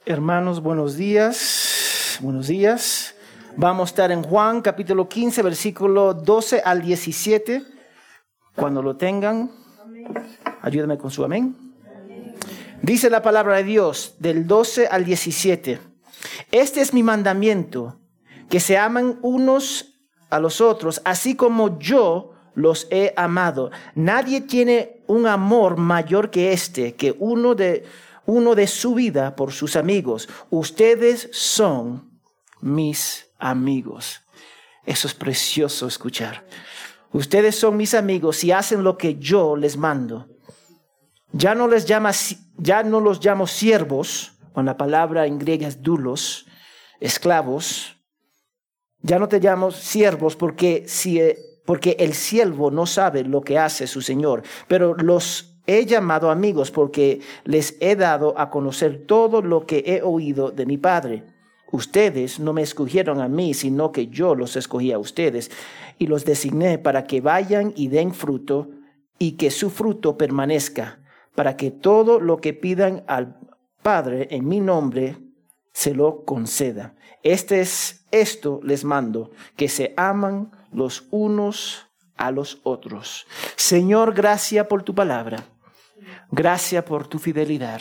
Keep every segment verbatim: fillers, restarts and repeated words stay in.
Hermanos, buenos días. Buenos días. Vamos a estar en Juan capítulo quince, versículo doce al diecisiete. Cuando lo tengan, ayúdame con su amén. Dice la palabra de Dios del doce al diecisiete. Este es mi mandamiento, que se amen unos a los otros, así como yo los he amado. Nadie tiene un amor mayor que este, que uno de uno de su vida por sus amigos. Ustedes son mis amigos. Eso es precioso escuchar. Ustedes son mis amigos y hacen lo que yo les mando. Ya no les llama, ya no los llamo siervos, con la palabra en griega es doulos, esclavos. Ya no te llamo siervos porque, si, porque el siervo no sabe lo que hace su señor, pero los he llamado amigos porque les he dado a conocer todo lo que he oído de mi Padre. Ustedes no me escogieron a mí, sino que yo los escogí a ustedes y los designé para que vayan y den fruto y que su fruto permanezca, para que todo lo que pidan al Padre en mi nombre se lo conceda. Este es, esto les mando, que se aman los unos a los otros. Señor, gracias por tu palabra. Gracias por tu fidelidad.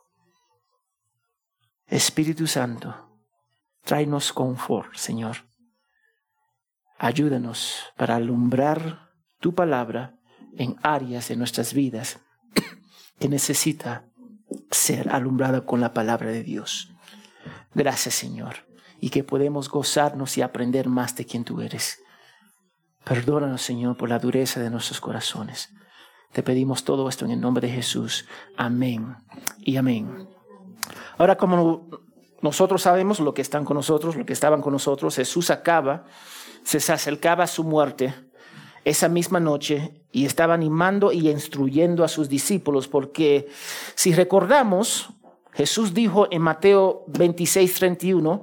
Espíritu Santo, tráenos confort, Señor. Ayúdanos para alumbrar tu palabra en áreas de nuestras vidas que necesita ser alumbrada con la palabra de Dios. Gracias, Señor, y que podemos gozarnos y aprender más de quien tú eres. Perdónanos, Señor, por la dureza de nuestros corazones. Te pedimos todo esto en el nombre de Jesús. Amén y amén. Ahora, como nosotros sabemos, lo que están con nosotros, lo que estaban con nosotros, Jesús acaba, se acercaba a su muerte esa misma noche y estaba animando y instruyendo a sus discípulos, porque si recordamos, Jesús dijo en Mateo veintiséis, treinta y uno,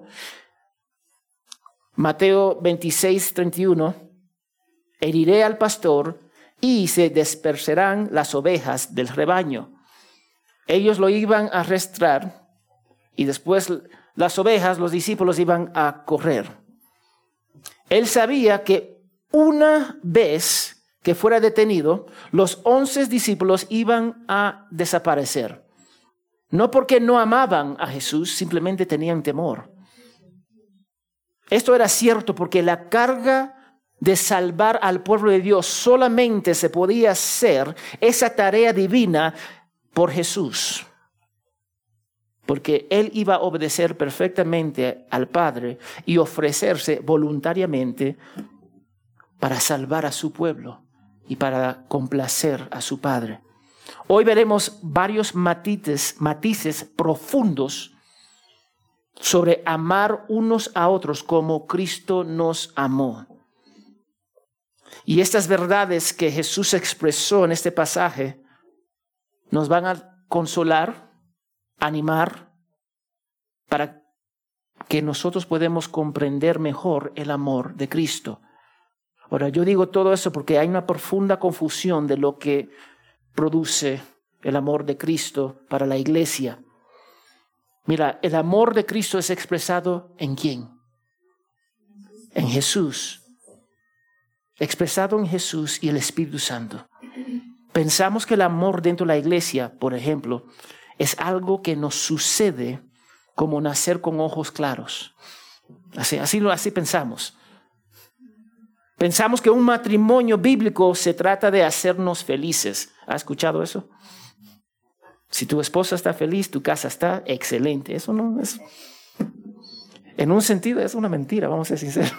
Mateo veintiséis, treinta y uno, heriré al pastor y se dispersarán las ovejas del rebaño. Ellos lo iban a arrastrar y después las ovejas, los discípulos iban a correr. Él sabía que una vez que fuera detenido, los once discípulos iban a desaparecer. No porque no amaban a Jesús, simplemente tenían temor. Esto era cierto porque la carga de salvar al pueblo de Dios solamente se podía hacer esa tarea divina por Jesús, porque Él iba a obedecer perfectamente al Padre y ofrecerse voluntariamente para salvar a su pueblo y para complacer a su Padre. Hoy veremos varios matices, matices profundos sobre amar unos a otros como Cristo nos amó. Y estas verdades que Jesús expresó en este pasaje nos van a consolar, animar, para que nosotros podamos comprender mejor el amor de Cristo. Ahora, yo digo todo eso porque hay una profunda confusión de lo que produce el amor de Cristo para la iglesia. Mira, el amor de Cristo es expresado ¿en quién? En Jesús. Expresado en Jesús y el Espíritu Santo. Pensamos que el amor dentro de la iglesia, por ejemplo, es algo que nos sucede como nacer con ojos claros. Así, así, así pensamos. Pensamos que un matrimonio bíblico se trata de hacernos felices. ¿Has escuchado eso? Si tu esposa está feliz, tu casa está excelente. Eso no es... En un sentido es una mentira, vamos a ser sinceros.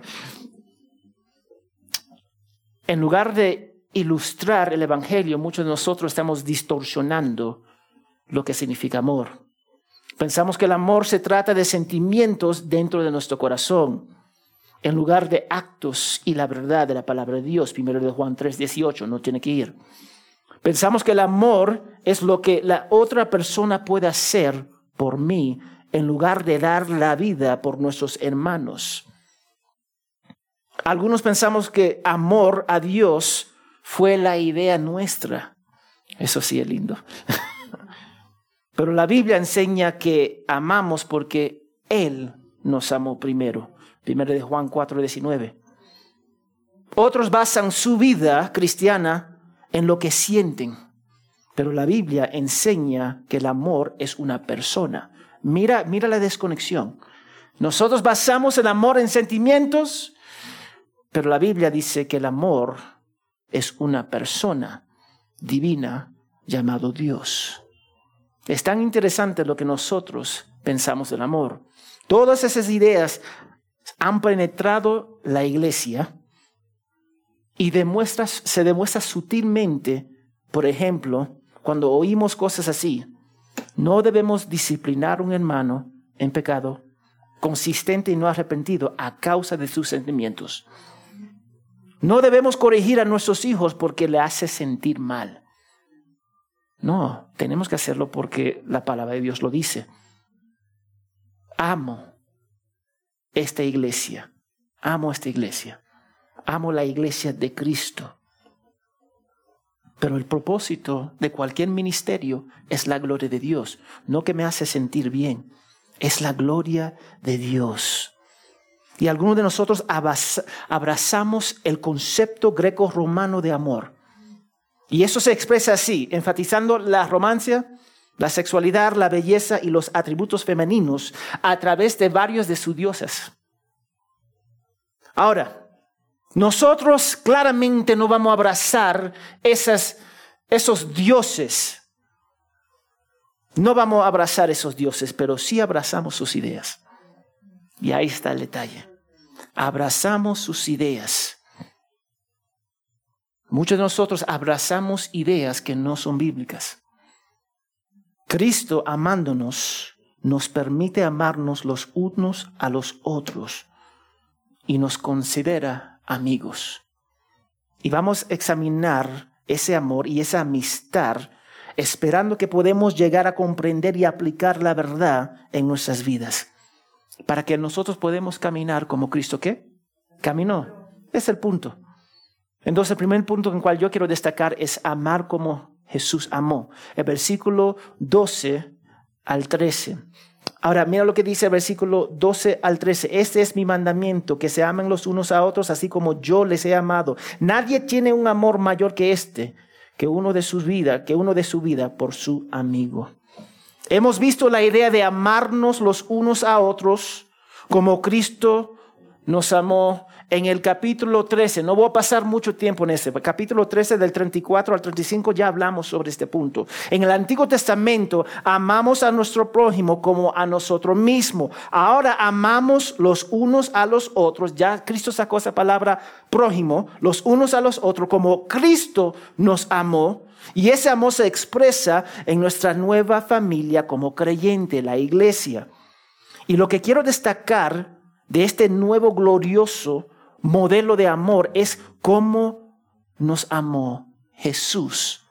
En lugar de ilustrar el evangelio, muchos de nosotros estamos distorsionando lo que significa amor. Pensamos que el amor se trata de sentimientos dentro de nuestro corazón, en lugar de actos y la verdad de la palabra de Dios. Primero de Juan tres, dieciocho, no tiene que ir. Pensamos que el amor es lo que la otra persona puede hacer por mí, en lugar de dar la vida por nuestros hermanos. Algunos pensamos que amor a Dios fue la idea nuestra. Eso sí es lindo. Pero la Biblia enseña que amamos porque Él nos amó primero. Primero de Juan cuatro diecinueve. Otros basan su vida cristiana en lo que sienten. Pero la Biblia enseña que el amor es una persona. Mira, mira la desconexión. Nosotros basamos el amor en sentimientos, pero la Biblia dice que el amor es una persona divina llamado Dios. Es tan interesante lo que nosotros pensamos del amor. Todas esas ideas han penetrado la iglesia y demuestra, se demuestra sutilmente, por ejemplo, cuando oímos cosas así. No debemos disciplinar a un hermano en pecado consistente y no arrepentido a causa de sus sentimientos. No debemos corregir a nuestros hijos porque le hace sentir mal. No, tenemos que hacerlo porque la palabra de Dios lo dice. Amo esta iglesia. Amo esta iglesia. Amo la iglesia de Cristo. Pero el propósito de cualquier ministerio es la gloria de Dios. No que me hace sentir bien. Es la gloria de Dios. Y algunos de nosotros abrazamos el concepto greco-romano de amor. Y eso se expresa así, enfatizando la romancia, la sexualidad, la belleza y los atributos femeninos a través de varios de sus dioses. Ahora, nosotros claramente no vamos a abrazar esas, esos dioses. No vamos a abrazar esos dioses, pero sí abrazamos sus ideas. Y ahí está el detalle. Abrazamos sus ideas. Muchos de nosotros abrazamos ideas que no son bíblicas. Cristo, amándonos, nos permite amarnos los unos a los otros y nos considera amigos. Y vamos a examinar ese amor y esa amistad, esperando que podamos llegar a comprender y aplicar la verdad en nuestras vidas, para que nosotros podamos caminar como Cristo, ¿qué? Caminó. Es el punto. Entonces, el primer punto en el cual yo quiero destacar es amar como Jesús amó. El versículo doce al trece. Ahora, mira lo que dice el versículo doce al trece. Este es mi mandamiento, que se amen los unos a otros, así como yo les he amado. Nadie tiene un amor mayor que este, que uno de su vida, que uno de su vida por su amigo. Hemos visto la idea de amarnos los unos a otros como Cristo nos amó en el capítulo trece. No voy a pasar mucho tiempo en este. Capítulo trece del treinta y cuatro al treinta y cinco ya hablamos sobre este punto. En el Antiguo Testamento amamos a nuestro prójimo como a nosotros mismos. Ahora amamos los unos a los otros. Ya Cristo sacó esa palabra prójimo. Los unos a los otros como Cristo nos amó. Y ese amor se expresa en nuestra nueva familia como creyente, la iglesia. Y lo que quiero destacar de este nuevo glorioso modelo de amor es cómo nos amó Jesús.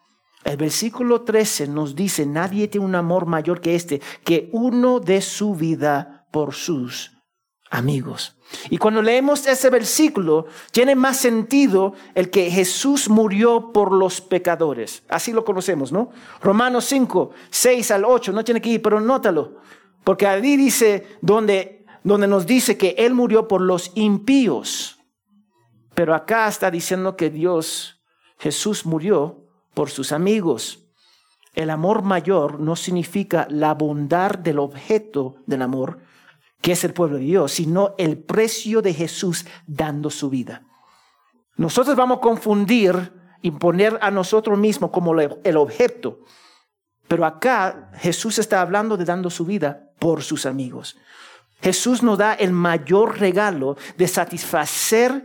El versículo trece nos dice: nadie tiene un amor mayor que este, que uno dé su vida por sus amigos. Y cuando leemos ese versículo, tiene más sentido el que Jesús murió por los pecadores. Así lo conocemos, ¿no? Romanos cinco, seis al ocho, no tiene que ir, pero nótalo. Porque ahí dice, donde, donde nos dice que Él murió por los impíos. Pero acá está diciendo que Dios, Jesús murió por sus amigos. El amor mayor no significa la bondad del objeto del amor, que es el pueblo de Dios, sino el precio de Jesús dando su vida. Nosotros vamos a confundir y poner a nosotros mismos como el objeto. Pero acá Jesús está hablando de dando su vida por sus amigos. Jesús nos da el mayor regalo de satisfacer,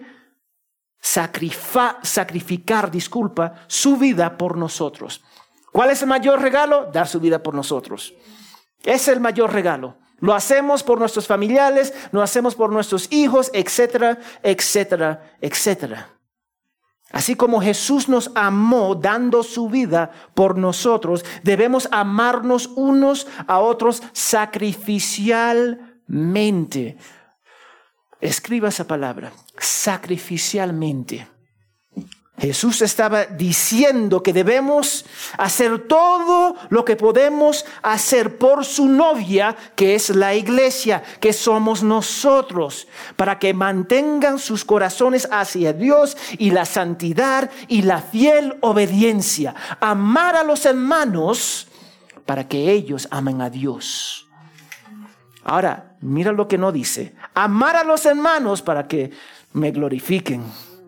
sacrificar, sacrificar, disculpa, su vida por nosotros. ¿Cuál es el mayor regalo? Dar su vida por nosotros. Es el mayor regalo. Lo hacemos por nuestros familiares, lo hacemos por nuestros hijos, etcétera, etcétera, etcétera. Así como Jesús nos amó dando su vida por nosotros, debemos amarnos unos a otros sacrificialmente. Escriba esa palabra, sacrificialmente. Jesús estaba diciendo que debemos hacer todo lo que podemos hacer por su novia, que es la iglesia, que somos nosotros, para que mantengan sus corazones hacia Dios y la santidad y la fiel obediencia. Amar a los hermanos para que ellos amen a Dios. Ahora, mira lo que no dice. Amar a los hermanos para que me glorifiquen.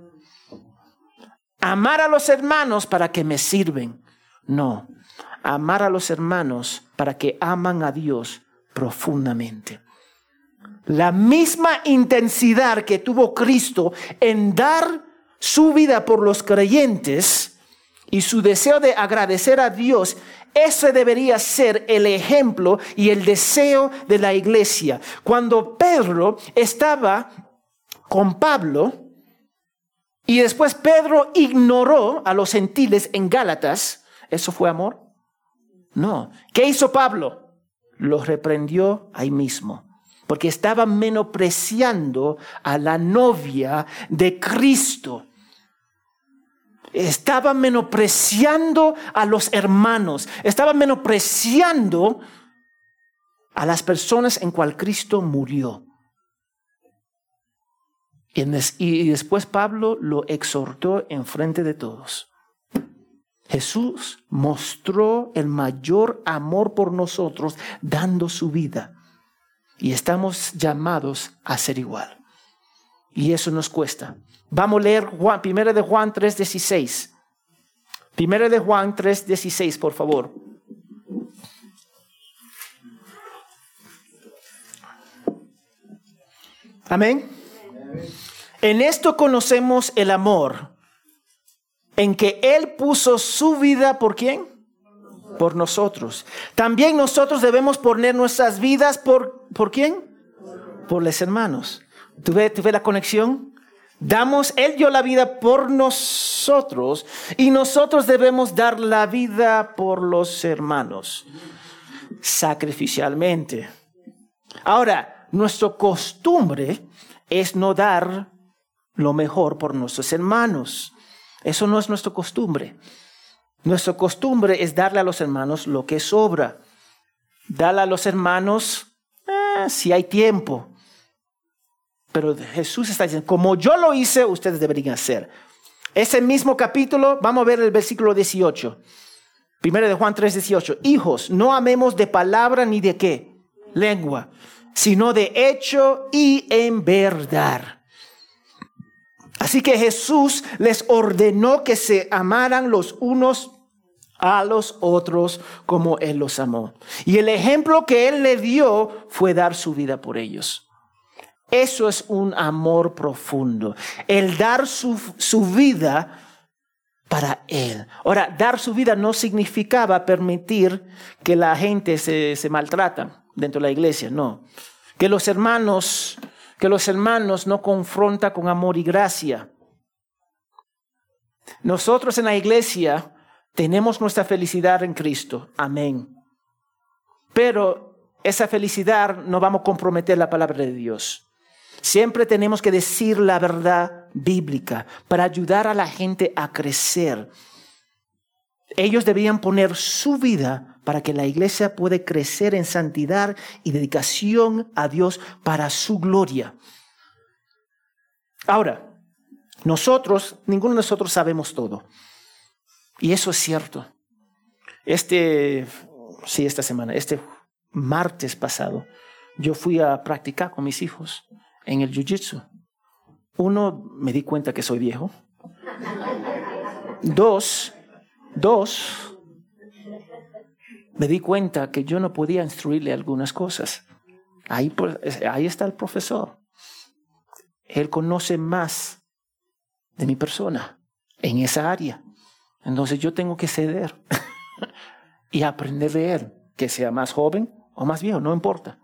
Amar a los hermanos para que me sirven. No, amar a los hermanos para que aman a Dios profundamente. La misma intensidad que tuvo Cristo en dar su vida por los creyentes y su deseo de agradecer a Dios, ese debería ser el ejemplo y el deseo de la iglesia. Cuando Pedro estaba con Pablo, y después Pedro ignoró a los gentiles en Gálatas, ¿eso fue amor? No. ¿Qué hizo Pablo? Los reprendió ahí mismo, porque estaba menospreciando a la novia de Cristo. Estaba menospreciando a los hermanos, estaba menospreciando a las personas en cual Cristo murió. Y después Pablo lo exhortó en frente de todos. Jesús mostró el mayor amor por nosotros dando su vida. Y estamos llamados a ser igual. Y eso nos cuesta. Vamos a leer Juan, primero de Juan tres dieciséis. Primero de Juan tres dieciséis, por favor. Amén. En esto conocemos el amor, en que Él puso su vida, ¿por quién? Por nosotros. También nosotros debemos poner nuestras vidas por, ¿por quién? Por los hermanos. ¿Tú ves, tú ves la conexión? Damos, Él dio la vida por nosotros y nosotros debemos dar la vida por los hermanos, sacrificialmente. Ahora, nuestra costumbre es no dar lo mejor por nuestros hermanos. Eso no es nuestra costumbre. Nuestra costumbre es darle a los hermanos lo que sobra. Darle a los hermanos eh, si hay tiempo. Pero Jesús está diciendo, como yo lo hice, ustedes deberían hacer. Ese mismo capítulo, vamos a ver el versículo dieciocho. Primero de Juan tres dieciocho. Hijos, no amemos de palabra ni de qué, lengua, sino de hecho y en verdad. Así que Jesús les ordenó que se amaran los unos a los otros como Él los amó. Y el ejemplo que Él le dio fue dar su vida por ellos. Eso es un amor profundo. El dar su, su vida para Él. Ahora, dar su vida no significaba permitir que la gente se, se maltrata dentro de la iglesia, no. Que los hermanos... Que los hermanos no confrontan con amor y gracia. Nosotros en la iglesia tenemos nuestra felicidad en Cristo. Amén. Pero esa felicidad no vamos a comprometer la palabra de Dios. Siempre tenemos que decir la verdad bíblica para ayudar a la gente a crecer. Ellos debían poner su vida para que la iglesia pueda crecer en santidad y dedicación a Dios para su gloria. Ahora, nosotros, ninguno de nosotros sabemos todo. Y eso es cierto. Este, sí, esta semana, este martes pasado, yo fui a practicar con mis hijos en el jiu-jitsu. Uno, me di cuenta que soy viejo. Dos, dos, me di cuenta que yo no podía instruirle algunas cosas. Ahí, ahí está el profesor. Él conoce más de mi persona en esa área. Entonces yo tengo que ceder y aprender de él, que sea más joven o más viejo, no importa.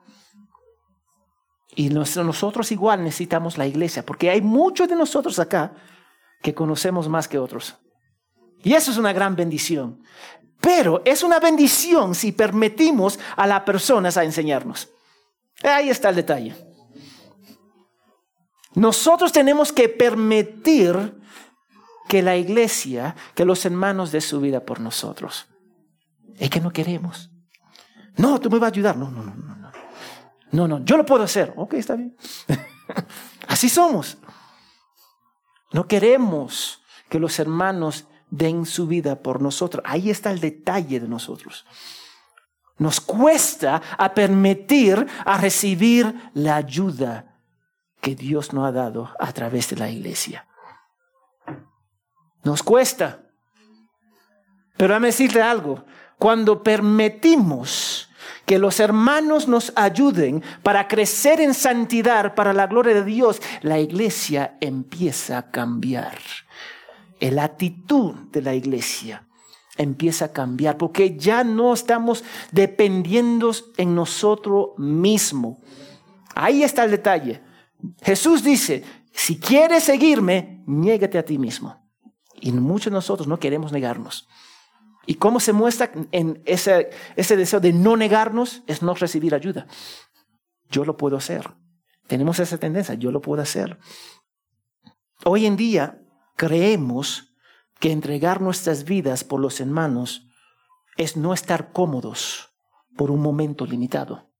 Y nosotros igual necesitamos la iglesia, porque hay muchos de nosotros acá que conocemos más que otros. Y eso es una gran bendición. Pero es una bendición si permitimos a las personas a enseñarnos. Ahí está el detalle. Nosotros tenemos que permitir que la iglesia, que los hermanos den su vida por nosotros. Es que no queremos. No, tú me vas a ayudar. No, no, no, no. No, no, no yo lo puedo hacer. Ok, está bien. Así somos. No queremos que los hermanos den su vida por nosotros. Ahí está el detalle de nosotros. Nos cuesta a permitir, a recibir la ayuda que Dios nos ha dado a través de la iglesia. Nos cuesta. Pero déjame decirte algo. Cuando permitimos que los hermanos nos ayuden para crecer en santidad, para la gloria de Dios, la iglesia empieza a cambiar. La actitud de la iglesia empieza a cambiar porque ya no estamos dependiendo en nosotros mismos. Ahí está el detalle. Jesús dice, si quieres seguirme, niégate a ti mismo. Y muchos de nosotros no queremos negarnos. ¿Y cómo se muestra en ese, ese deseo de no negarnos? Es no recibir ayuda. Yo lo puedo hacer. Tenemos esa tendencia, yo lo puedo hacer. Hoy en día creemos que entregar nuestras vidas por los hermanos es no estar cómodos por un momento limitado.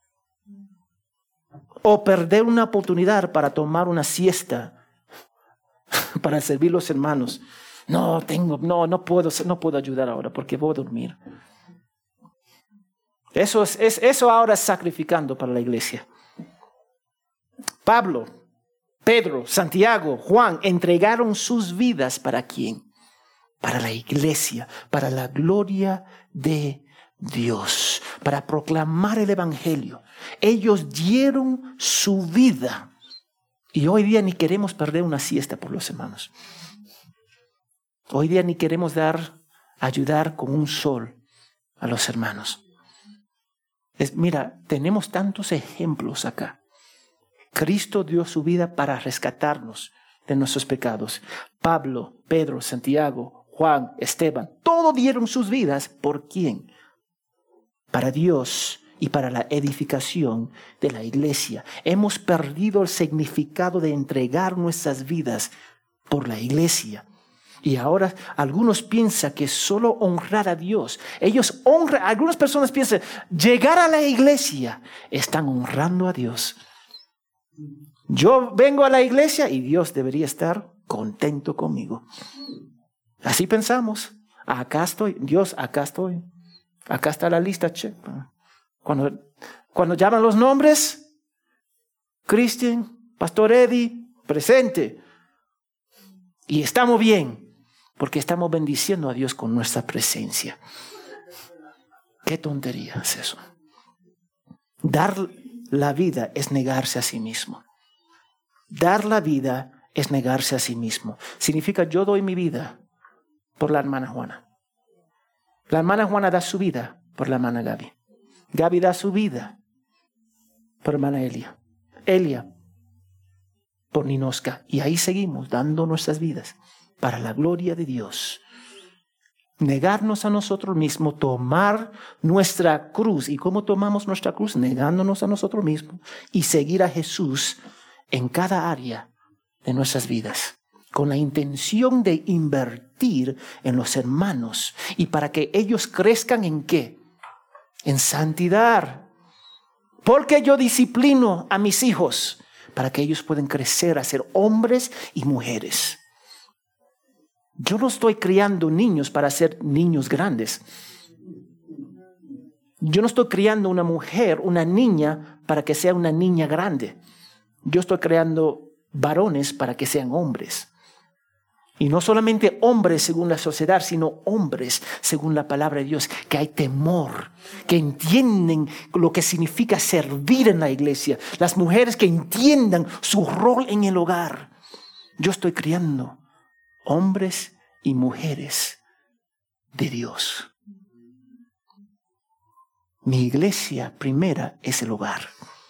O perder una oportunidad para tomar una siesta para servir a los hermanos. No, tengo, no, no puedo, no puedo ayudar ahora porque voy a dormir. Eso, es, es, eso ahora es sacrificando para la iglesia. Pablo, Pedro, Santiago, Juan entregaron sus vidas ¿para quién? Para la iglesia, para la gloria de Dios, para proclamar el evangelio. Ellos dieron su vida y hoy día ni queremos perder una siesta por los hermanos. Hoy día ni queremos dar, ayudar con un sol a los hermanos. Es, mira, tenemos tantos ejemplos acá. Cristo dio su vida para rescatarnos de nuestros pecados. Pablo, Pedro, Santiago, Juan, Esteban, todos dieron sus vidas. ¿Por quién? Para Dios y para la edificación de la iglesia. Hemos perdido el significado de entregar nuestras vidas por la iglesia. Y ahora algunos piensan que solo honrar a Dios. Ellos honran, algunas personas piensan, llegar a la iglesia, están honrando a Dios. Yo vengo a la iglesia y Dios debería estar contento conmigo. Así pensamos. Acá estoy, Dios, acá estoy. Acá está la lista, che. Cuando, cuando llaman los nombres, Cristian, Pastor Eddie, presente. Y estamos bien. Porque estamos bendiciendo a Dios con nuestra presencia. ¿Qué tontería es eso? Dar la vida es negarse a sí mismo. Dar la vida es negarse a sí mismo. Significa yo doy mi vida por la hermana Juana. La hermana Juana da su vida por la hermana Gaby. Gaby da su vida por la hermana Elia. Elia por Ninoska. Y ahí seguimos dando nuestras vidas para la gloria de Dios. Negarnos a nosotros mismos, tomar nuestra cruz. ¿Y cómo tomamos nuestra cruz? Negándonos a nosotros mismos y seguir a Jesús en cada área de nuestras vidas, con la intención de invertir en los hermanos y para que ellos crezcan ¿en qué? En santidad. Porque yo disciplino a mis hijos para que ellos puedan crecer a ser hombres y mujeres. Yo no estoy criando niños para ser niños grandes. Yo no estoy criando una mujer, una niña, para que sea una niña grande. Yo estoy creando varones para que sean hombres. Y no solamente hombres según la sociedad, sino hombres según la palabra de Dios, que hay temor, que entienden lo que significa servir en la iglesia. Las mujeres que entiendan su rol en el hogar. Yo estoy criando hombres y mujeres de Dios. Mi iglesia primera es el hogar.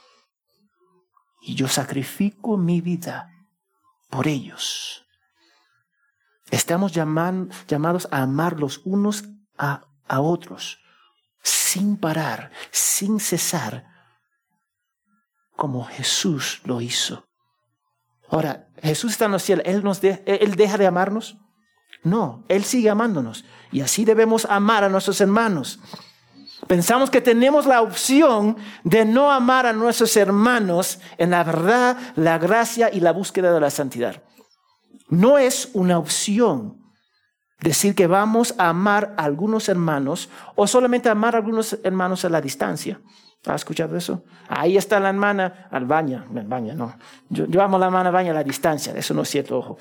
Y yo sacrifico mi vida por ellos. Estamos llaman, llamados a amar los unos a, a otros, sin parar, sin cesar, como Jesús lo hizo. Ahora, Jesús está en los cielos, ¿Él, nos de, ¿Él deja de amarnos? No, Él sigue amándonos. Y así debemos amar a nuestros hermanos. Pensamos que tenemos la opción de no amar a nuestros hermanos en la verdad, la gracia y la búsqueda de la santidad. No es una opción decir que vamos a amar a algunos hermanos o solamente amar a algunos hermanos a la distancia. ¿Has escuchado eso? Ahí está la hermana Albaña. Albaña, no. Yo, yo amo a la hermana Albaña a la distancia. Eso no es cierto, ojo.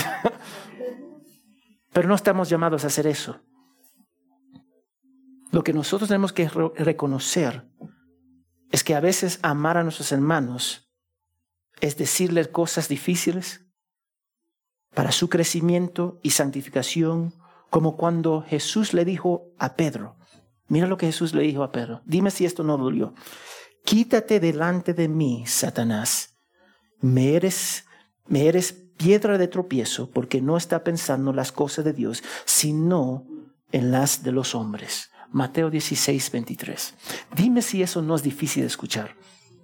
Pero no estamos llamados a hacer eso. Lo que nosotros tenemos que re- reconocer es que a veces amar a nuestros hermanos es decirles cosas difíciles para su crecimiento y santificación, como cuando Jesús le dijo a Pedro. Mira lo que Jesús le dijo a Pedro. Dime si esto no dolió. Quítate delante de mí, Satanás. Me eres, me eres piedra de tropiezo porque no está pensando en las cosas de Dios, sino en las de los hombres. Mateo dieciséis, veintitrés. Dime si eso no es difícil de escuchar.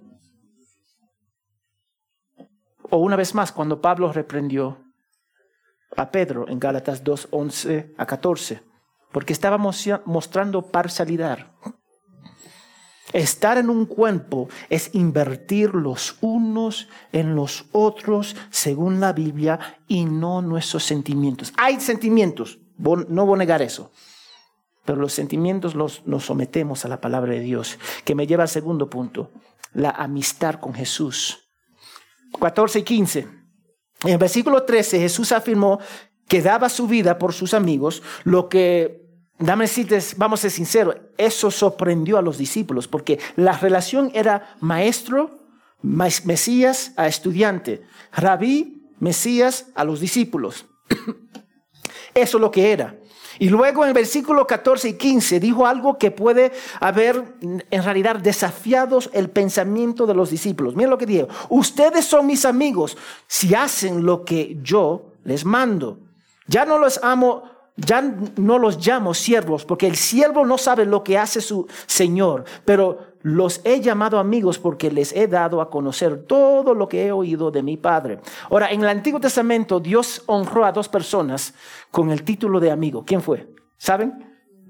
O una vez más, cuando Pablo reprendió a Pedro en Gálatas dos, once a catorce, porque estaba mostrando parcialidad. Estar en un cuerpo es invertir los unos en los otros según la Biblia y no nuestros sentimientos. Hay sentimientos, no voy a negar eso. Pero los sentimientos los, nos sometemos a la palabra de Dios, que me lleva al segundo punto, la amistad con Jesús. catorce y quince. En el versículo trece, Jesús afirmó que daba su vida por sus amigos, lo que, dame decirles, vamos a ser sinceros, eso sorprendió a los discípulos, porque la relación era maestro, Mesías a estudiante, rabí, Mesías a los discípulos. Eso es lo que era. Y luego en el versículo catorce y quince dijo algo que puede haber en realidad desafiado el pensamiento de los discípulos. Miren lo que dijo. Ustedes son mis amigos si hacen lo que yo les mando. Ya no los amo, ya no los llamo siervos, porque el siervo no sabe lo que hace su señor, pero los he llamado amigos porque les he dado a conocer todo lo que he oído de mi Padre. Ahora, en el Antiguo Testamento, Dios honró a dos personas con el título de amigo. ¿Quién fue? ¿Saben?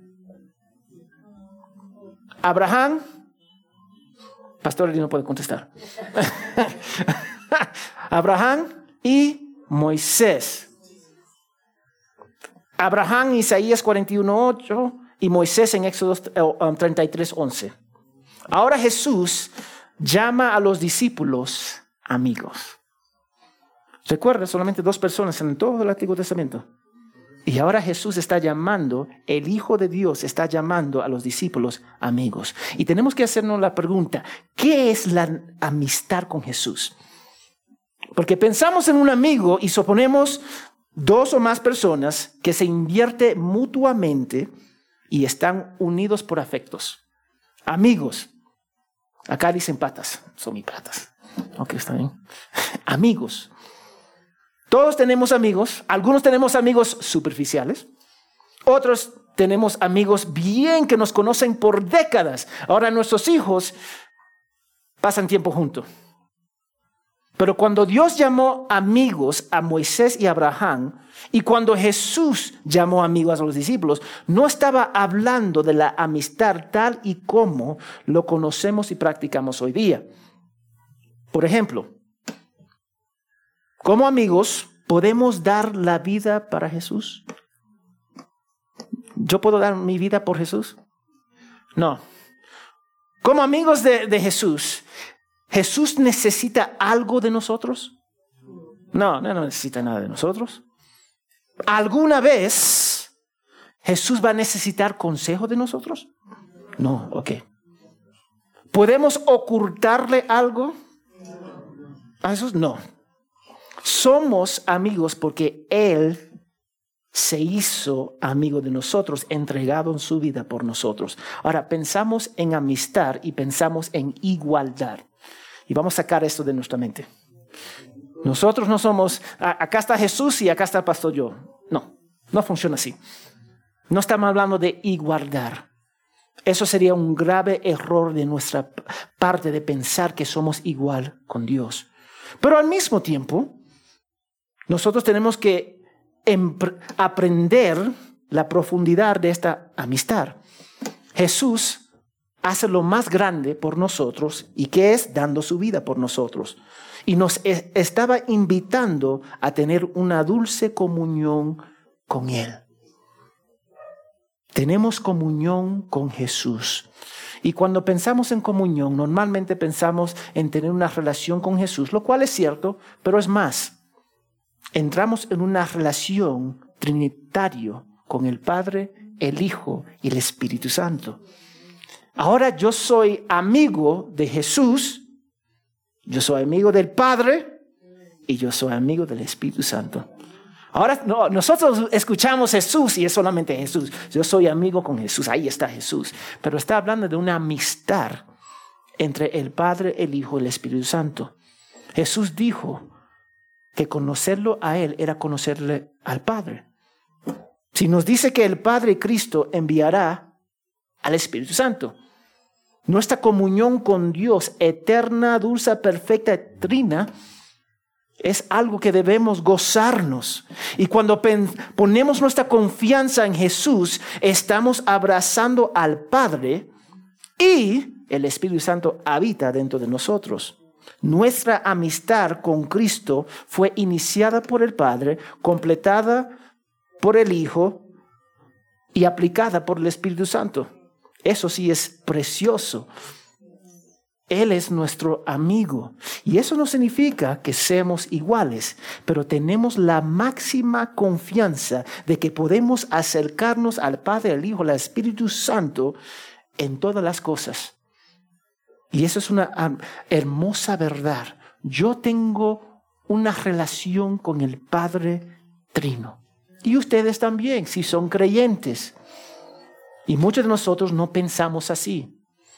Abraham. Pastor, no puede contestar. Abraham y Moisés. Abraham en Isaías cuarenta y uno, ocho y Moisés en Éxodo treinta y tres, once. Ahora Jesús llama a los discípulos amigos. Recuerda, solamente dos personas en todo el Antiguo Testamento. Y ahora Jesús está llamando, el Hijo de Dios está llamando a los discípulos amigos. Y tenemos que hacernos la pregunta, ¿qué es la amistad con Jesús? Porque pensamos en un amigo y suponemos dos o más personas que se invierten mutuamente y están unidos por afectos. Amigos. Acá dicen patas. Son mis patas. Ok, está bien. Amigos. Todos tenemos amigos. Algunos tenemos amigos superficiales. Otros tenemos amigos bien que nos conocen por décadas. Ahora nuestros hijos pasan tiempo juntos. Pero cuando Dios llamó amigos a Moisés y Abraham, y cuando Jesús llamó amigos a los discípulos, no estaba hablando de la amistad tal y como lo conocemos y practicamos hoy día. Por ejemplo, como amigos, ¿podemos dar la vida para Jesús? ¿Yo puedo dar mi vida por Jesús? No. Como amigos de, de Jesús, ¿Jesús necesita algo de nosotros? No, no necesita nada de nosotros. ¿Alguna vez Jesús va a necesitar consejo de nosotros? No, ok. ¿Podemos ocultarle algo a Jesús? No. Somos amigos porque Él se hizo amigo de nosotros, entregado en su vida por nosotros. Ahora, pensamos en amistad y pensamos en igualdad. Y vamos a sacar esto de nuestra mente. Nosotros no somos, acá está Jesús y acá está el pastor yo. No, no funciona así. No estamos hablando de igualdad. Eso sería un grave error de nuestra parte de pensar que somos igual con Dios. Pero al mismo tiempo, nosotros tenemos que aprender la profundidad de esta amistad. Jesús hace lo más grande por nosotros, y que es dando su vida por nosotros. Y nos estaba invitando a tener una dulce comunión con Él. Tenemos comunión con Jesús. Y cuando pensamos en comunión, normalmente pensamos en tener una relación con Jesús, lo cual es cierto, pero es más. Entramos en una relación trinitaria con el Padre, el Hijo y el Espíritu Santo. Ahora yo soy amigo de Jesús, yo soy amigo del Padre y yo soy amigo del Espíritu Santo. Ahora no, nosotros escuchamos Jesús y es solamente Jesús. Yo soy amigo con Jesús, ahí está Jesús. Pero está hablando de una amistad entre el Padre, el Hijo y el Espíritu Santo. Jesús dijo que conocerlo a Él era conocerle al Padre. Si nos dice que el Padre Cristo enviará al Espíritu Santo, nuestra comunión con Dios, eterna, dulce, perfecta, trina, es algo que debemos gozarnos. Y cuando ponemos nuestra confianza en Jesús, estamos abrazando al Padre y el Espíritu Santo habita dentro de nosotros. Nuestra amistad con Cristo fue iniciada por el Padre, completada por el Hijo y aplicada por el Espíritu Santo. Eso sí es precioso. Él es nuestro amigo. Y eso no significa que seamos iguales, pero tenemos la máxima confianza de que podemos acercarnos al Padre, al Hijo, al Espíritu Santo en todas las cosas. Y eso es una hermosa verdad. Yo tengo una relación con el Padre Trino. Y ustedes también, si son creyentes. Y muchos de nosotros no pensamos así.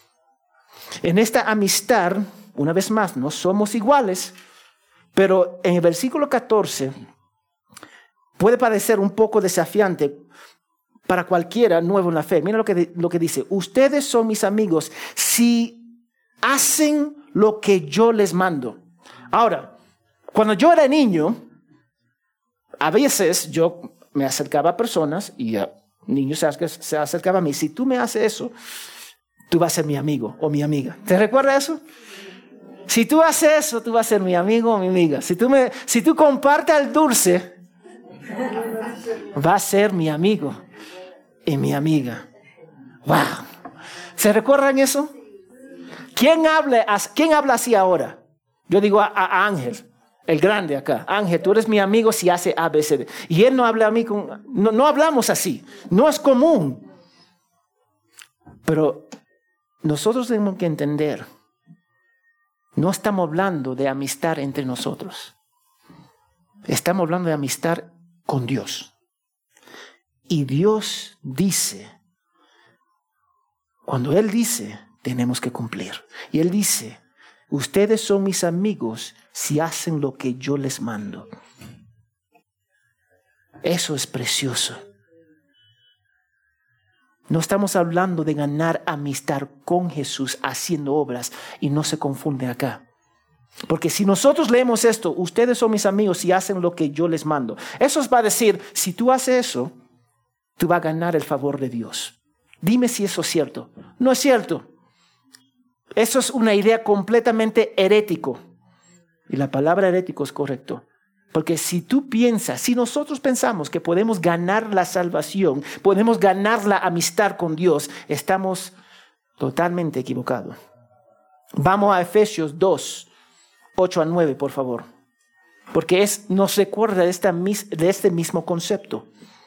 En esta amistad, una vez más, no somos iguales, pero en el versículo catorce puede parecer un poco desafiante para cualquiera nuevo en la fe. Mira lo que, lo que dice: ustedes son mis amigos si hacen lo que yo les mando. Ahora, cuando yo era niño, a veces yo me acercaba a personas y a niños se acercaban a mí. Si tú me haces eso, tú vas a ser mi amigo o mi amiga. ¿Te recuerdas eso? Si tú haces eso, tú vas a ser mi amigo o mi amiga. Si tú, me, si tú compartes el dulce, vas a ser mi amigo y mi amiga. ¡Wow! ¿Se recuerdan eso? ¿Quién habla, quién habla así ahora? Yo digo a, a Ángel, el grande acá. Ángel, tú eres mi amigo si hace A, B, C, D. Y él no habla a mí con... No, no hablamos así. No es común. Pero nosotros tenemos que entender, no estamos hablando de amistad entre nosotros. Estamos hablando de amistad con Dios. Y Dios dice, cuando Él dice, tenemos que cumplir. Y Él dice, ustedes son mis amigos si hacen lo que yo les mando. Eso es precioso. No estamos hablando de ganar amistad con Jesús haciendo obras, y no se confunde acá. Porque si nosotros leemos esto, ustedes son mis amigos y hacen lo que yo les mando. Eso va a decir, si tú haces eso, tú vas a ganar el favor de Dios. Dime si eso es cierto. No es cierto. Eso es una idea completamente herético. Y la palabra herético es correcto. Porque si tú piensas, si nosotros pensamos que podemos ganar la salvación, podemos ganar la amistad con Dios, estamos totalmente equivocados. Vamos a Efesios dos, ocho a nueve, por favor. Porque es, nos recuerda de, esta, de este mismo concepto.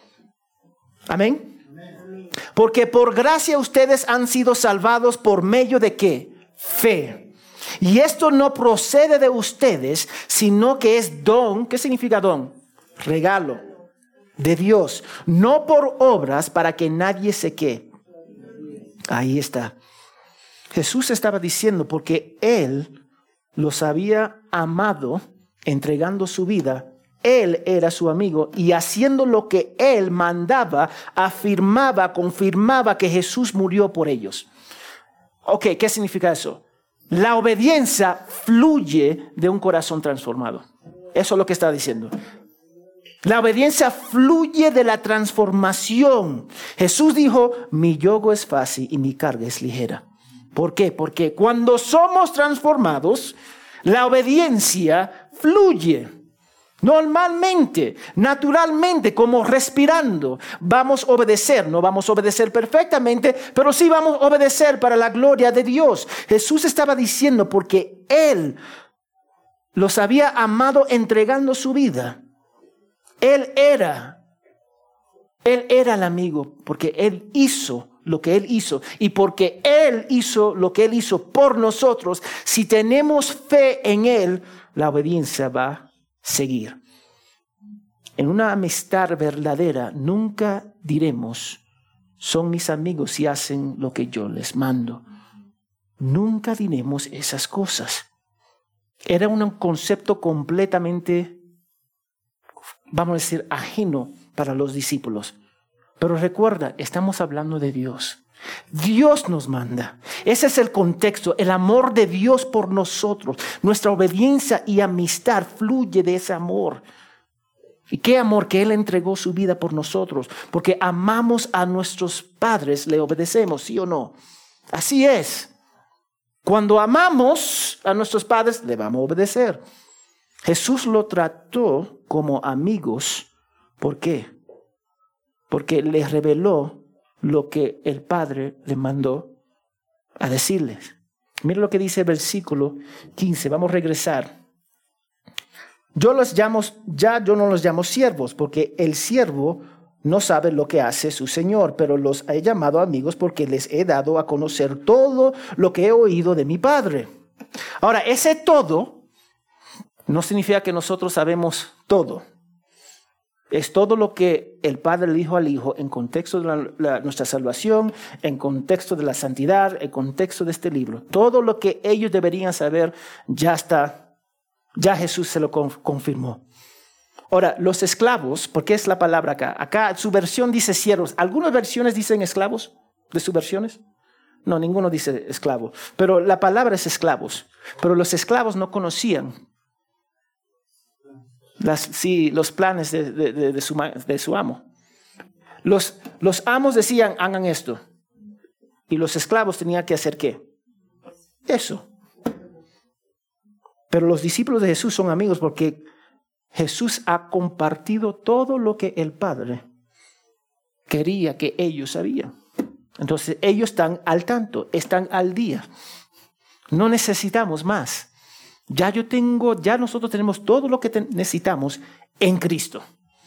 Amén. Porque por gracia ustedes han sido salvados por medio de ¿qué? Fe. Y esto no procede de ustedes, sino que es don. ¿Qué significa don? Regalo de Dios. No por obras para que nadie se quede. Ahí está. Jesús estaba diciendo porque Él los había amado entregando su vida. Él era su amigo y haciendo lo que Él mandaba, afirmaba, confirmaba que Jesús murió por ellos. Ok, ¿qué significa eso? La obediencia fluye de un corazón transformado. Eso es lo que está diciendo. La obediencia fluye de la transformación. Jesús dijo, mi yugo es fácil y mi carga es ligera. ¿Por qué? Porque cuando somos transformados, la obediencia fluye. Normalmente, naturalmente, como respirando, vamos a obedecer. No vamos a obedecer perfectamente, pero sí vamos a obedecer para la gloria de Dios. Jesús estaba diciendo porque Él los había amado entregando su vida. Él era, Él era el amigo porque Él hizo lo que Él hizo. Y porque Él hizo lo que Él hizo por nosotros, si tenemos fe en Él, la obediencia va a seguir. En una amistad verdadera, nunca diremos, son mis amigos si hacen lo que yo les mando. Nunca diremos esas cosas. Era un concepto completamente, vamos a decir, ajeno para los discípulos. Pero recuerda, estamos hablando de Dios. Dios nos manda. Ese es el contexto, el amor de Dios por nosotros. Nuestra obediencia y amistad fluye de ese amor. ¿Y qué amor? Que Él entregó su vida por nosotros. Porque amamos a nuestros padres, le obedecemos, ¿sí o no? Así es. Cuando amamos a nuestros padres, le vamos a obedecer. Jesús lo trató como amigos. ¿Por qué? Porque les reveló lo que el Padre le mandó a decirles. Mira lo que dice el versículo quince. Vamos a regresar. Yo los llamo, ya yo no los llamo siervos, porque el siervo no sabe lo que hace su Señor, pero los he llamado amigos porque les he dado a conocer todo lo que he oído de mi Padre. Ahora, ese todo no significa que nosotros sabemos todo. Es todo lo que el Padre le dijo al Hijo en contexto de la, la, nuestra salvación, en contexto de la santidad, en contexto de este libro. Todo lo que ellos deberían saber ya está, ya Jesús se lo confirmó. Ahora, los esclavos, ¿por qué es la palabra acá? Acá su versión dice siervos. ¿Algunas versiones dicen esclavos de sus versiones? No, ninguno dice esclavo. Pero la palabra es esclavos. Pero los esclavos no conocían Las, sí, los planes de, de, de, de, su, de su amo. Los, los amos decían, hagan esto. Y los esclavos tenían que hacer ¿qué? Eso. Pero los discípulos de Jesús son amigos porque Jesús ha compartido todo lo que el Padre quería que ellos sabían. Entonces ellos están al tanto, están al día. No necesitamos más. Ya yo tengo, ya nosotros tenemos todo lo que te- necesitamos en Cristo.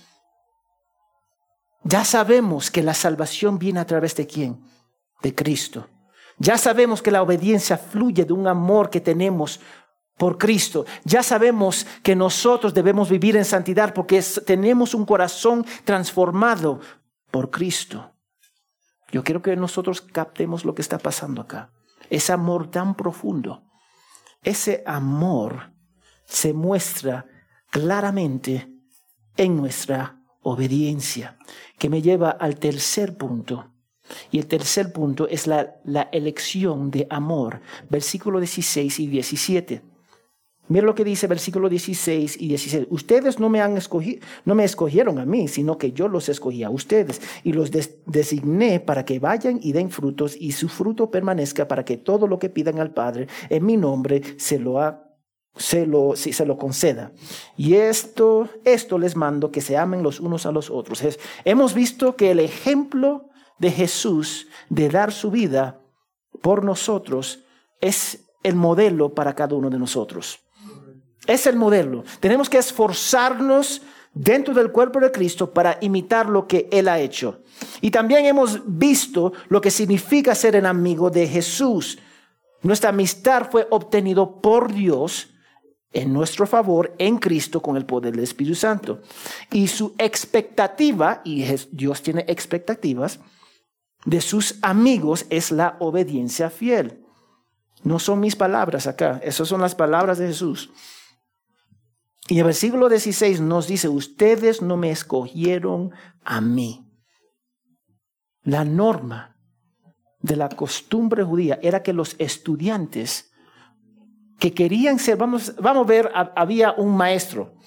Ya sabemos que la salvación viene a través de ¿quién? De Cristo. Ya sabemos que la obediencia fluye de un amor que tenemos por Cristo. Ya sabemos que nosotros debemos vivir en santidad porque es, tenemos un corazón transformado por Cristo. Yo quiero que nosotros captemos lo que está pasando acá. Ese amor tan profundo. Ese amor se muestra claramente en nuestra obediencia, que me lleva al tercer punto. Y el tercer punto es la, la elección de amor. Versículos dieciséis y diecisiete. Mira lo que dice versículo dieciséis y diecisiete. Ustedes no me han escogido, no me escogieron a mí, sino que yo los escogí a ustedes y los des- designé para que vayan y den frutos y su fruto permanezca para que todo lo que pidan al Padre en mi nombre se lo, ha, se lo, si, se lo conceda. Y esto, esto les mando, que se amen los unos a los otros. Es, hemos visto que el ejemplo de Jesús de dar su vida por nosotros es el modelo para cada uno de nosotros. Es el modelo. Tenemos que esforzarnos dentro del cuerpo de Cristo para imitar lo que Él ha hecho. Y también hemos visto lo que significa ser el amigo de Jesús. Nuestra amistad fue obtenido por Dios en nuestro favor en Cristo con el poder del Espíritu Santo. Y su expectativa, y Dios tiene expectativas, de sus amigos es la obediencia fiel. No son mis palabras acá, esas son las palabras de Jesús. Y el versículo dieciséis nos dice, ustedes no me escogieron a mí. La norma de la costumbre judía era que los estudiantes que querían ser, vamos, vamos a ver, había un maestro.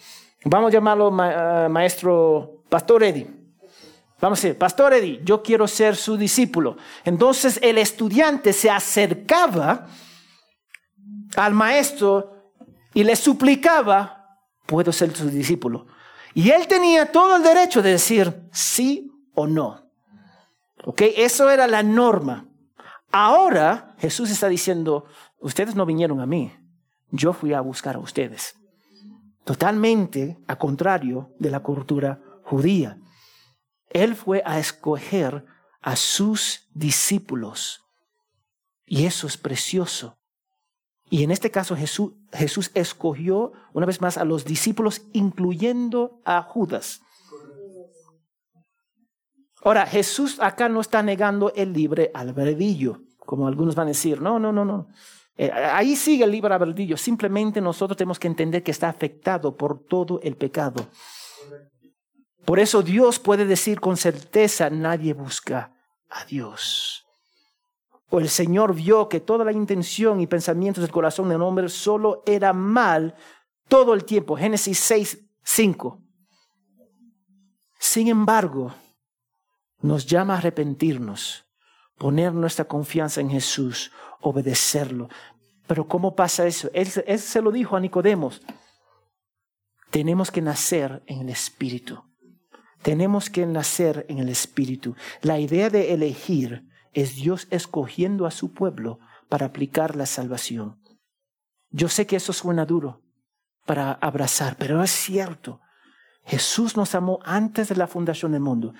Vamos a llamarlo ma- uh, maestro Pastor Eddie. Vamos a decir, Pastor Eddie, yo quiero ser su discípulo. Entonces el estudiante se acercaba al maestro y le suplicaba, puedo ser su discípulo. Y él tenía todo el derecho de decir sí o no. ¿Ok? Eso era la norma. Ahora Jesús está diciendo, ustedes no vinieron a mí, yo fui a buscar a ustedes. Totalmente a contrario de la cultura judía. Él fue a escoger a sus discípulos. Y eso es precioso. Y en este caso Jesús, Jesús escogió una vez más a los discípulos, incluyendo a Judas. Ahora, Jesús acá no está negando el libre albedrío, como algunos van a decir. No, no, no, no. Eh, ahí sigue el libre albedrío. Simplemente nosotros tenemos que entender que está afectado por todo el pecado. Por eso Dios puede decir con certeza, nadie busca a Dios. O el Señor vio que toda la intención y pensamientos del corazón del hombre solo era mal todo el tiempo. Génesis seis, cinco. Sin embargo, nos llama a arrepentirnos, poner nuestra confianza en Jesús, obedecerlo. Pero ¿cómo pasa eso? Él, él se lo dijo a Nicodemos. Tenemos que nacer en el Espíritu. Tenemos que nacer en el Espíritu. La idea de elegir es Dios escogiendo a su pueblo para aplicar la salvación. Yo sé que eso suena duro para abrazar, pero es cierto. Jesús nos amó antes de la fundación del mundo.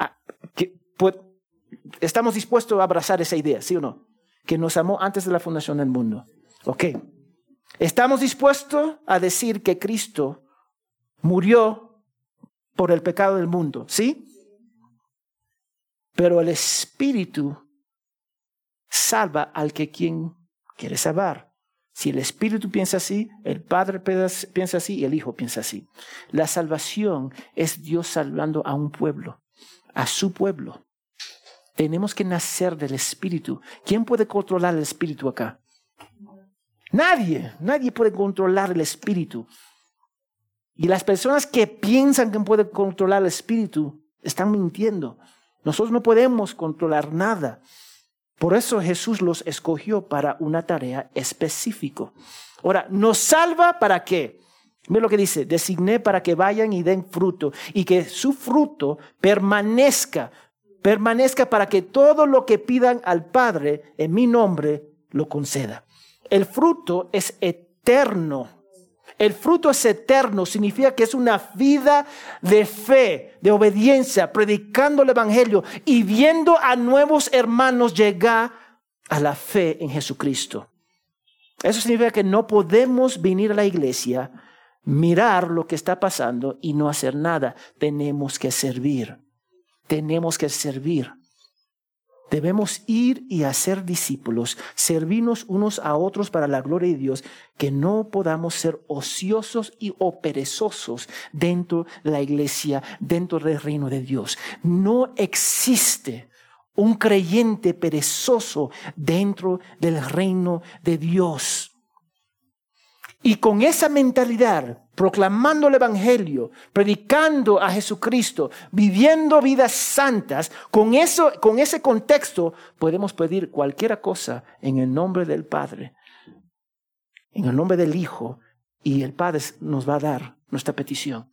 ¿Estamos dispuestos a abrazar esa idea, sí o no? Que nos amó antes de la fundación del mundo. Ok. ¿Estamos dispuestos a decir que Cristo murió por el pecado del mundo? ¿Sí? Pero el Espíritu salva al que quien quiere salvar. Si el Espíritu piensa así, el Padre piensa así y el Hijo piensa así. La salvación es Dios salvando a un pueblo, a su pueblo. Tenemos que nacer del Espíritu. ¿Quién puede controlar el Espíritu acá? Nadie. Nadie puede controlar el Espíritu. Y las personas que piensan que pueden controlar el Espíritu están mintiendo. Nosotros no podemos controlar nada. Por eso Jesús los escogió para una tarea específica. Ahora, ¿nos salva para qué? Mira lo que dice, designé para que vayan y den fruto y que su fruto permanezca, permanezca para que todo lo que pidan al Padre en mi nombre lo conceda. El fruto es eterno. El fruto es eterno, significa que es una vida de fe, de obediencia, predicando el Evangelio y viendo a nuevos hermanos llegar a la fe en Jesucristo. Eso significa que no podemos venir a la iglesia, mirar lo que está pasando y no hacer nada. Tenemos que servir. Tenemos que servir. Debemos ir y hacer discípulos, servirnos unos a otros para la gloria de Dios, que no podamos ser ociosos y o perezosos dentro de la iglesia, dentro del reino de Dios. No existe un creyente perezoso dentro del reino de Dios. Y con esa mentalidad, proclamando el Evangelio, predicando a Jesucristo, viviendo vidas santas, con eso, con ese contexto podemos pedir cualquier cosa en el nombre del Padre, en el nombre del Hijo, y el Padre nos va a dar nuestra petición.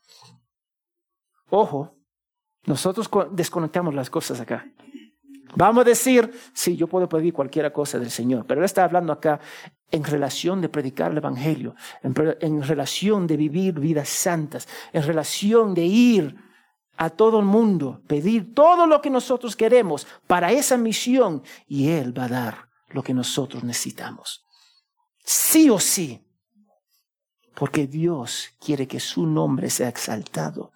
Ojo, nosotros desconectamos las cosas acá. Vamos a decir, sí, yo puedo pedir cualquier cosa del Señor, pero Él está hablando acá en relación de predicar el Evangelio, en, en relación de vivir vidas santas, en relación de ir a todo el mundo, pedir todo lo que nosotros queremos para esa misión y Él va a dar lo que nosotros necesitamos. Sí o sí, porque Dios quiere que su nombre sea exaltado.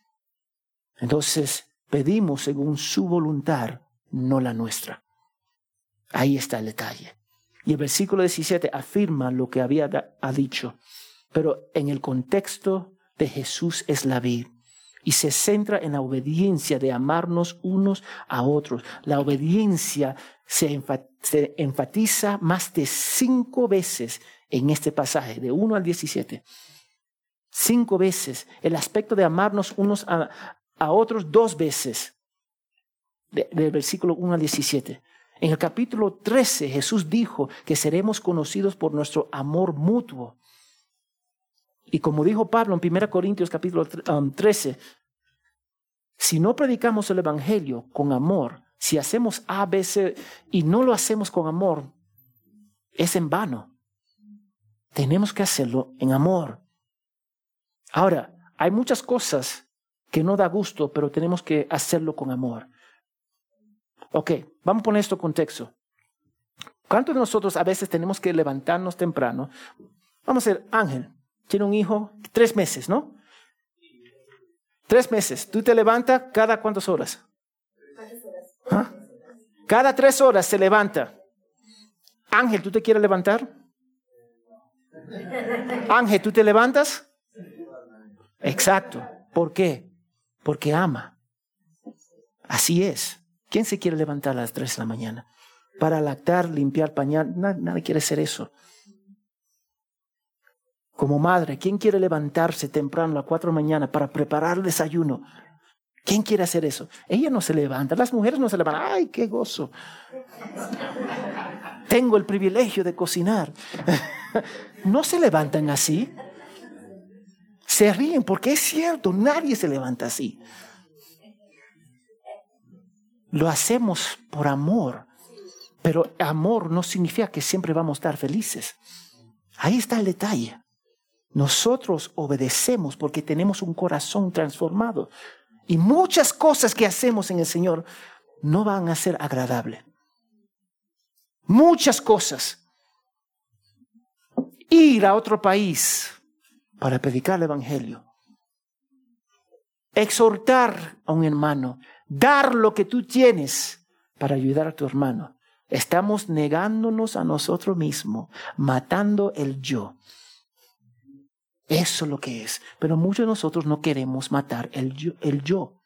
Entonces pedimos según su voluntad, no la nuestra. Ahí está el detalle. Y el versículo diecisiete afirma lo que había da, ha dicho. Pero en el contexto de Jesús es la vid. Y se centra en la obediencia de amarnos unos a otros. La obediencia se, enfa, se enfatiza más de cinco veces en este pasaje, de uno al diecisiete. cinco veces. El aspecto de amarnos unos a, a otros dos veces. De, del versículo uno al diecisiete. En el capítulo trece, Jesús dijo que seremos conocidos por nuestro amor mutuo. Y como dijo Pablo en primera Corintios capítulo trece, si no predicamos el evangelio con amor, si hacemos A, B, C y no lo hacemos con amor, es en vano. Tenemos que hacerlo en amor. Ahora, hay muchas cosas que no da gusto, pero tenemos que hacerlo con amor. Ok, vamos a poner esto en contexto. ¿Cuántos de nosotros a veces tenemos que levantarnos temprano? Vamos a ver, Ángel, tiene un hijo, tres meses, ¿no? Tres meses. ¿Tú te levantas cada cuántas horas? ¿Ah? Cada tres horas se levanta. Ángel, ¿tú te quieres levantar? Ángel, ¿tú te levantas? Exacto. ¿Por qué? Porque ama. Así es. ¿Quién se quiere levantar a las tres de la mañana? Para lactar, limpiar, pañal. Nadie, nadie quiere hacer eso. Como madre, ¿quién quiere levantarse temprano a las cuatro de la mañana para preparar el desayuno? ¿Quién quiere hacer eso? Ella no se levanta. Las mujeres no se levantan. ¡Ay, qué gozo! Tengo el privilegio de cocinar. No se levantan así. Se ríen porque es cierto, nadie se levanta así. Lo hacemos por amor, pero amor no significa que siempre vamos a estar felices. Ahí está el detalle. Nosotros obedecemos porque tenemos un corazón transformado y muchas cosas que hacemos en el Señor no van a ser agradables. Muchas cosas. Ir a otro país para predicar el evangelio. Exhortar a un hermano. Dar lo que tú tienes para ayudar a tu hermano. Estamos negándonos a nosotros mismos, matando el yo. Eso es lo que es. Pero muchos de nosotros no queremos matar el yo, el yo.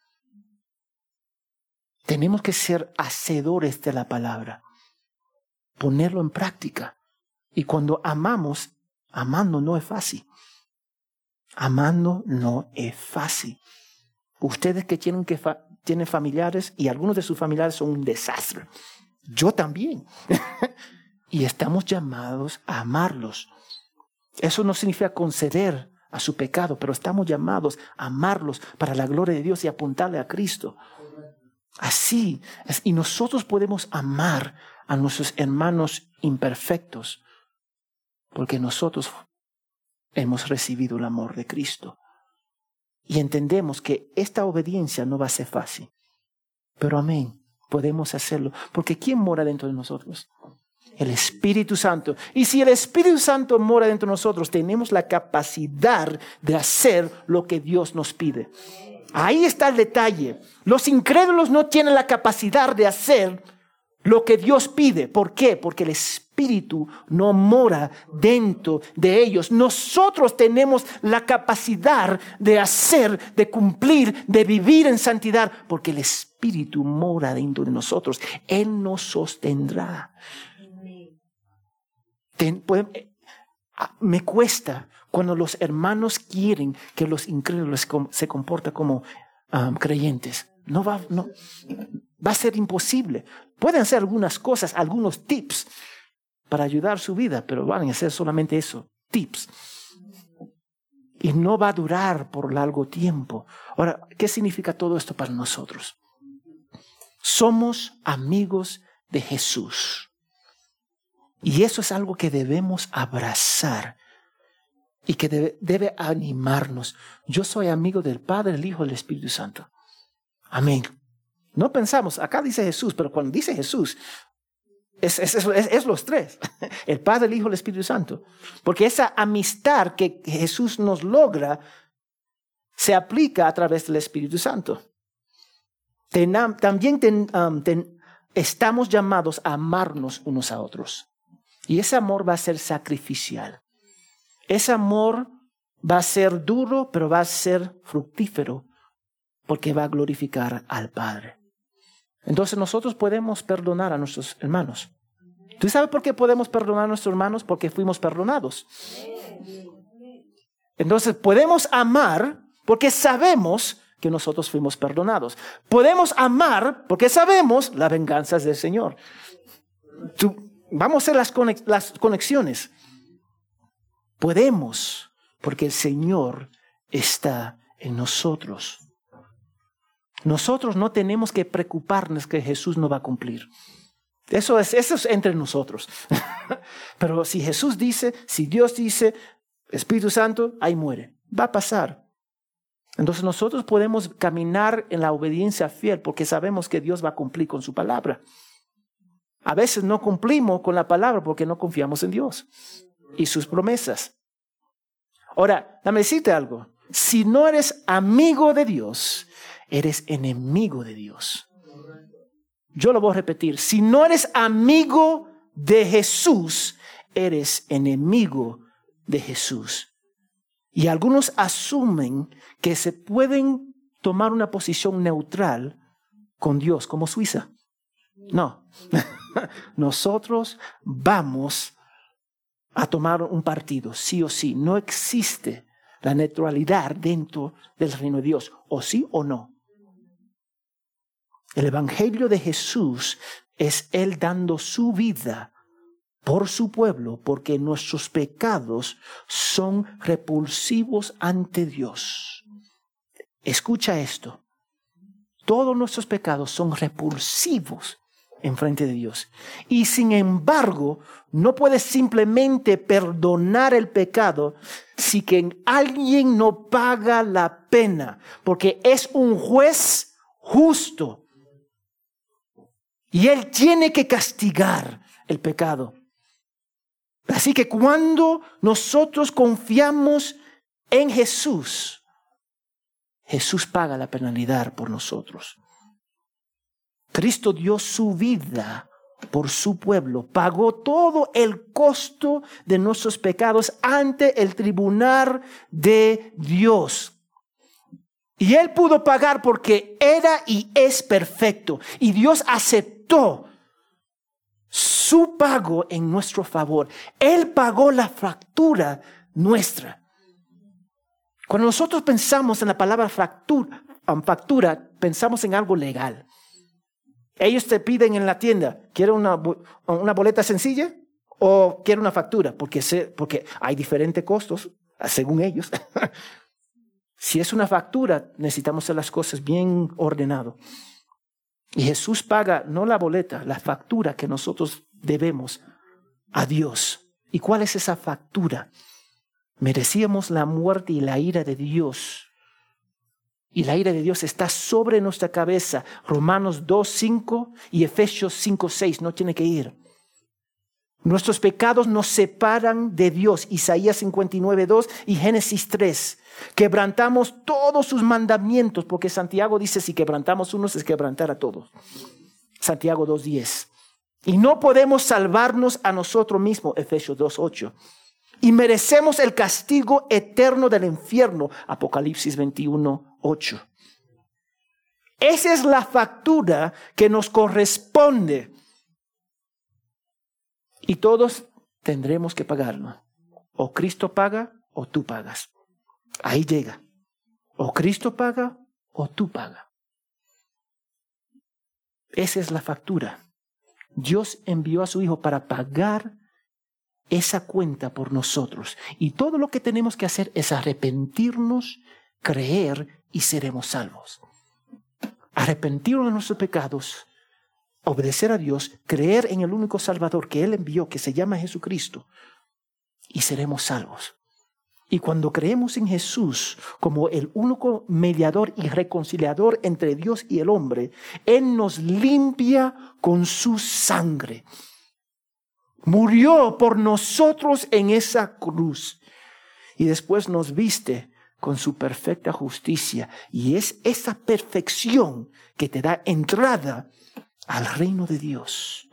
Tenemos que ser hacedores de la palabra. Ponerlo en práctica. Y cuando amamos, amando no es fácil. Amando no es fácil. Ustedes que tienen, que fa- tienen familiares y algunos de sus familiares son un desastre. Yo también. Y estamos llamados a amarlos. Eso no significa conceder a su pecado, pero estamos llamados a amarlos para la gloria de Dios y apuntarle a Cristo. Así es. Y nosotros podemos amar a nuestros hermanos imperfectos porque nosotros hemos recibido el amor de Cristo. Y entendemos que esta obediencia no va a ser fácil. Pero amén, podemos hacerlo. Porque ¿quién mora dentro de nosotros? El Espíritu Santo. Y si el Espíritu Santo mora dentro de nosotros, tenemos la capacidad de hacer lo que Dios nos pide. Ahí está el detalle. Los incrédulos no tienen la capacidad de hacer lo que Dios pide. ¿Por qué? Porque el Espíritu no mora dentro de ellos. Nosotros tenemos la capacidad de hacer, de cumplir, de vivir en santidad, porque el Espíritu mora dentro de nosotros. Él nos sostendrá. Ten, pueden, me cuesta cuando los hermanos quieren que los incrédulos se comporten como um, creyentes. No va, no, va a ser imposible. Pueden hacer algunas cosas, algunos tips para ayudar su vida, pero van a hacer solamente eso, tips. Y no va a durar por largo tiempo. Ahora, ¿qué significa todo esto para nosotros? Somos amigos de Jesús. Y eso es algo que debemos abrazar y que debe, debe animarnos. Yo soy amigo del Padre, el Hijo y del Espíritu Santo. Amén. No pensamos, acá dice Jesús, pero cuando dice Jesús, es, es, es, es los tres. El Padre, el Hijo y el Espíritu Santo. Porque esa amistad que Jesús nos logra se aplica a través del Espíritu Santo. Ten, también ten, um, ten, estamos llamados a amarnos unos a otros. Y ese amor va a ser sacrificial. Ese amor va a ser duro, pero va a ser fructífero, porque va a glorificar al Padre. Entonces nosotros podemos perdonar a nuestros hermanos. ¿Tú sabes por qué podemos perdonar a nuestros hermanos? Porque fuimos perdonados. Entonces podemos amar porque sabemos que nosotros fuimos perdonados. Podemos amar porque sabemos la venganza es del Señor. Tú, vamos a hacer las, conex, las conexiones. Podemos porque el Señor está en nosotros. Nosotros no tenemos que preocuparnos que Jesús no va a cumplir. Eso es, eso es entre nosotros. Pero si Jesús dice, si Dios dice, Espíritu Santo, ahí muere. Va a pasar. Entonces nosotros podemos caminar en la obediencia fiel porque sabemos que Dios va a cumplir con su palabra. A veces no cumplimos con la palabra porque no confiamos en Dios y sus promesas. Ahora, dame decirte algo. Si no eres amigo de Dios, eres enemigo de Dios. Yo lo voy a repetir. Si no eres amigo de Jesús, eres enemigo de Jesús. Y algunos asumen que se pueden tomar una posición neutral con Dios, como Suiza. No. Nosotros vamos a tomar un partido, sí o sí. No existe la neutralidad dentro del reino de Dios, o sí o no. El evangelio de Jesús es Él dando su vida por su pueblo, porque nuestros pecados son repulsivos ante Dios. Escucha esto. Todos nuestros pecados son repulsivos en frente de Dios. Y sin embargo, no puedes simplemente perdonar el pecado si que alguien no paga la pena, porque es un juez justo. Y Él tiene que castigar el pecado. Así que cuando nosotros confiamos en Jesús, Jesús paga la penalidad por nosotros. Cristo dio su vida por su pueblo, pagó todo el costo de nuestros pecados ante el tribunal de Dios. Y Él pudo pagar porque era y es perfecto. Y Dios aceptó su pago en nuestro favor. Él pagó la factura nuestra. Cuando nosotros pensamos en la palabra factura, factura, pensamos en algo legal. Ellos te piden en la tienda, ¿quiere una, una boleta sencilla o quiere una factura? Porque, se, porque hay diferentes costos, según ellos. Si es una factura, necesitamos hacer las cosas bien ordenado. Y Jesús paga no la boleta, la factura que nosotros debemos a Dios. ¿Y cuál es esa factura? Merecíamos la muerte y la ira de Dios. Y la ira de Dios está sobre nuestra cabeza. Romanos dos, cinco y Efesios cinco, seis. No tiene que ir. Nuestros pecados nos separan de Dios. Isaías cincuenta y nueve, dos y Génesis tres. Quebrantamos todos sus mandamientos, porque Santiago dice, si quebrantamos unos, es quebrantar a todos. Santiago dos, diez. Y no podemos salvarnos a nosotros mismos, Efesios dos, ocho. Y merecemos el castigo eterno del infierno, Apocalipsis veintiuno, ocho. Esa es la factura que nos corresponde. Y todos tendremos que pagarlo. O Cristo paga o tú pagas. Ahí llega. O Cristo paga o tú pagas. Esa es la factura. Dios envió a su Hijo para pagar esa cuenta por nosotros. Y todo lo que tenemos que hacer es arrepentirnos, creer y seremos salvos. Arrepentirnos de nuestros pecados, obedecer a Dios, creer en el único Salvador que Él envió, que se llama Jesucristo, y seremos salvos. Y cuando creemos en Jesús como el único mediador y reconciliador entre Dios y el hombre, Él nos limpia con su sangre. Murió por nosotros en esa cruz y después nos viste con su perfecta justicia. Y es esa perfección que te da entrada al reino de Dios.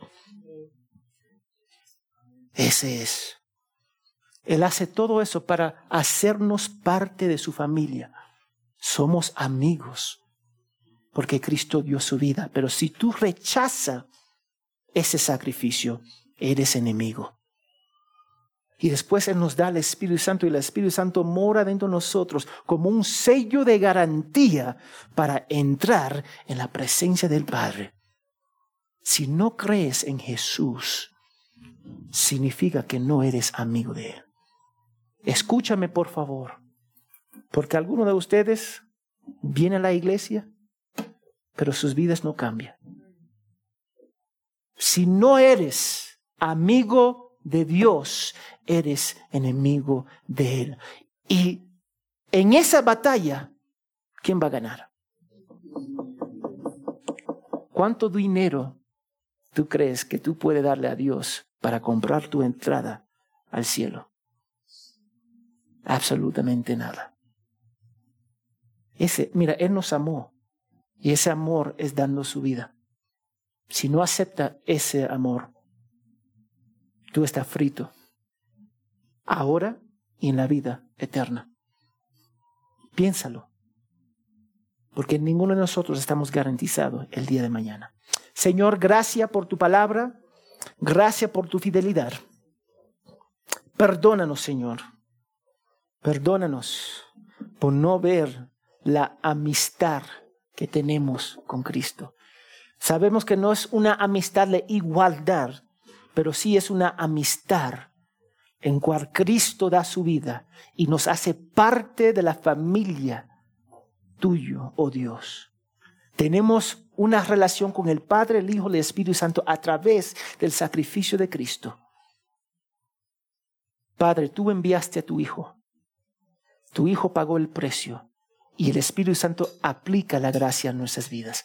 Ese es. Él hace todo eso para hacernos parte de su familia. Somos amigos porque Cristo dio su vida. Pero si tú rechazas ese sacrificio, eres enemigo. Y después Él nos da el Espíritu Santo y el Espíritu Santo mora dentro de nosotros como un sello de garantía para entrar en la presencia del Padre. Si no crees en Jesús, significa que no eres amigo de Él. Escúchame, por favor, porque algunos de ustedes vienen a la iglesia, pero sus vidas no cambian. Si no eres amigo de Dios, eres enemigo de Él. Y en esa batalla, ¿quién va a ganar? ¿Cuánto dinero tú crees que tú puedes darle a Dios para comprar tu entrada al cielo? Absolutamente nada. Ese, mira, Él nos amó y ese amor es dando su vida. Si no acepta ese amor, tú estás frito, ahora y en la vida eterna. Piénsalo, porque ninguno de nosotros estamos garantizados el día de mañana. Señor, gracias por tu palabra, gracias por tu fidelidad. Perdónanos, Señor, perdónanos por no ver la amistad que tenemos con Cristo. Sabemos que no es una amistad de igualdad, pero sí es una amistad en cual Cristo da su vida y nos hace parte de la familia tuyo, oh Dios. Tenemos una relación con el Padre, el Hijo y el Espíritu Santo a través del sacrificio de Cristo. Padre, tú enviaste a tu Hijo. Tu Hijo pagó el precio y el Espíritu Santo aplica la gracia en nuestras vidas.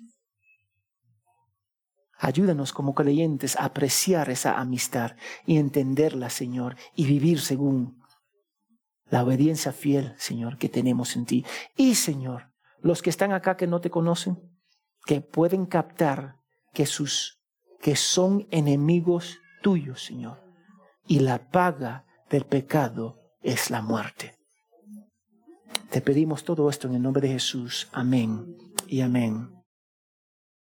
Ayúdanos como creyentes a apreciar esa amistad y entenderla, Señor, y vivir según la obediencia fiel, Señor, que tenemos en ti. Y, Señor, los que están acá que no te conocen, que pueden captar que, sus, que son enemigos tuyos, Señor, y la paga del pecado es la muerte. Te pedimos todo esto en el nombre de Jesús. Amén y amén.